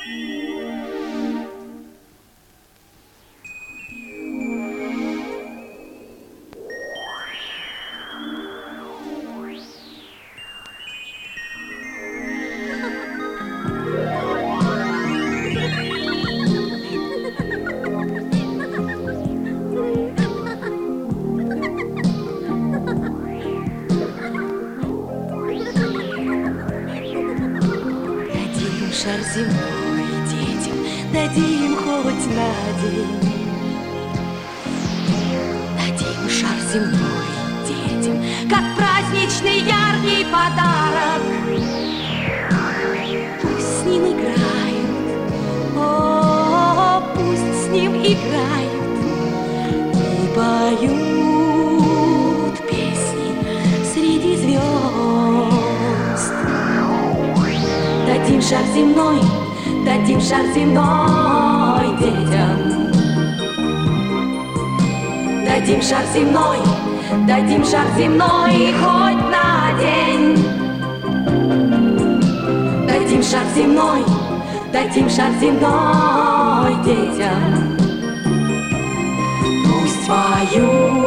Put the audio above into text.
Шар зимой детям дадим хоть на день. Дадим шар земной детям, как праздничный яркий подарок. Пусть с ним играют, о, пусть с ним играют и поют песни среди звезд. Дадим шар земной детям. Дадим шар земной хоть на день. Дадим шар земной детям. Пусть поют